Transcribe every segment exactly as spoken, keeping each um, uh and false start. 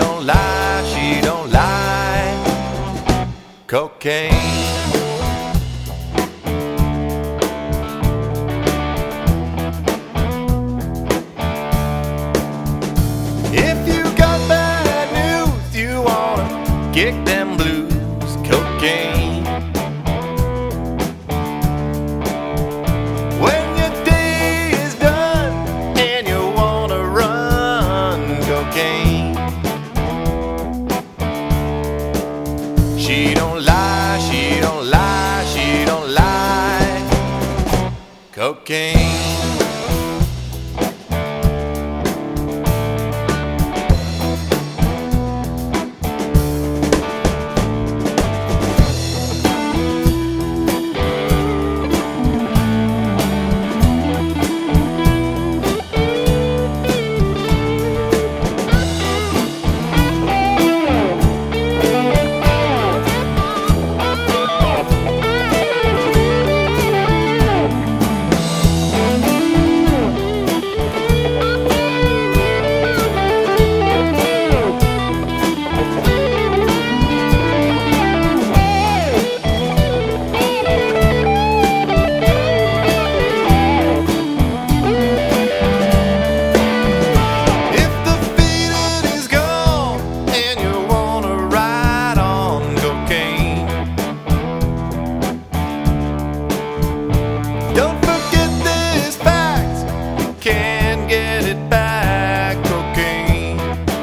don't lie, she don't lie. Cocaine. If you got bad news, you wanna kick them blues, cocaine. When your day is done and you wanna run, cocaine. She don't lie, she don't lie, she don't lie. Cocaine. Don't forget this fact, can't get it back, cocaine.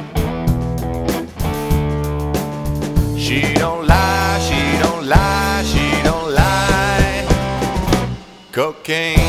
She don't lie, she don't lie, she don't lie. Cocaine.